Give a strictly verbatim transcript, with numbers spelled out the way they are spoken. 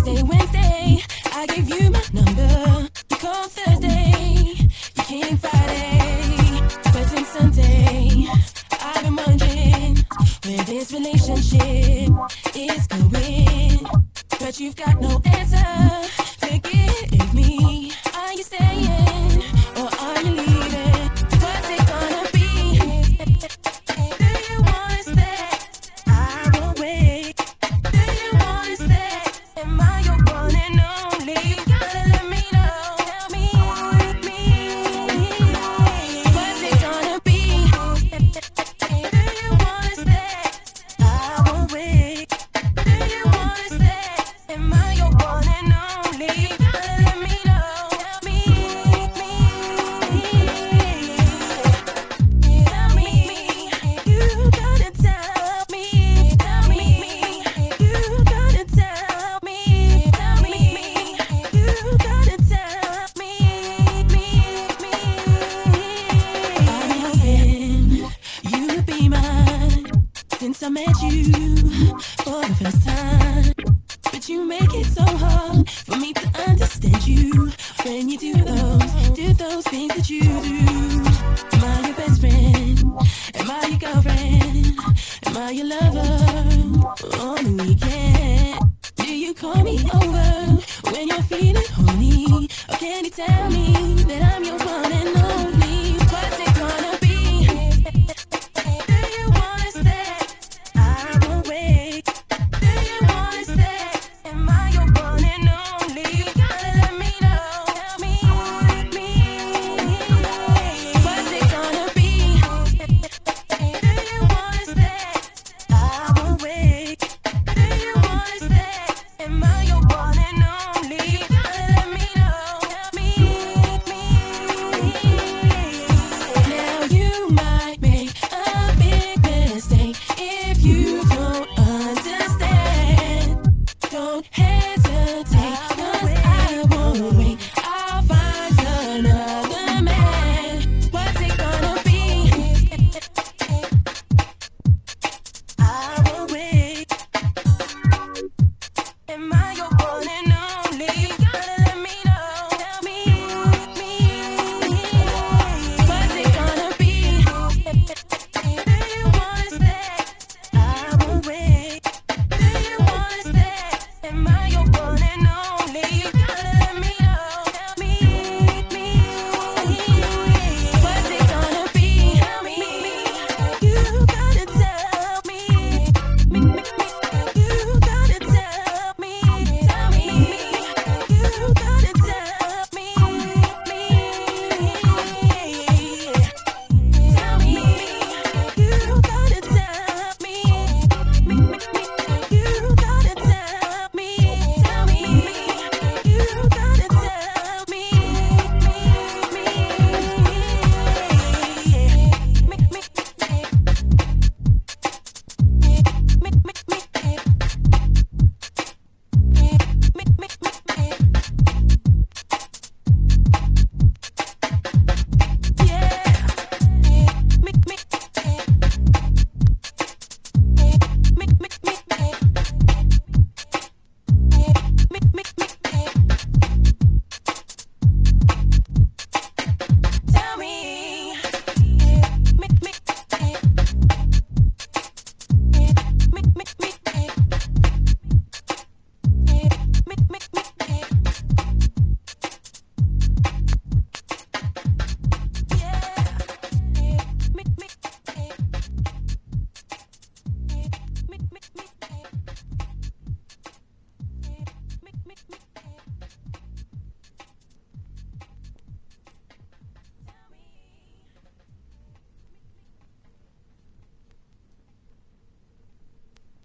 Tuesday, Wednesday, I gave you my number. You called Thursday, you came Friday, but since Sunday, I've been wondering where this relationship is going. But you've got no answer. Forgive me. Are you staying or are you leaving? What's it gonna be? Do you wanna stay? I won't wait. Do you wanna stay? Am I your one and only? You gotta let me know. Tell me, me. What's it gonna be? Do you wanna stay? I won't wait. Do you wanna stay? Am I your one and only? You gotta let me know. Tell me, me. Tell me, you gotta tell me. Tell me, you gotta tell me. Tell me, you gotta tell me. Me, me. I've been hoping you would be mine since I met you for the first time. But you make it so hard for me to understand you when you do those, do those things that you do. Am I your best friend? Am I your girlfriend? Am I your lover on the weekend? Do you call me over when you're feeling horny? Or can you tell me that I'm your one and only? What's it gonna be? Do you wanna stay? I won't wait. Do you wanna stay? Am I your one and only? You gotta let me know. Tell me, me. What's it gonna be? Do you wanna stay? I won't wait. Do you wanna stay? Am I your one and only? You gotta let me know. Tell me, me. Now you might make a big mistake if you don't understand. Don't hesitate, 'cause I won't wait. I'll find another man. What's it gonna be? I won't wait. Am I your one and only? You gotta let me know. Tell me, me. What's it gonna be? Do you wanna stay? I won't wait. Do you wanna stay? Am I your one and only? You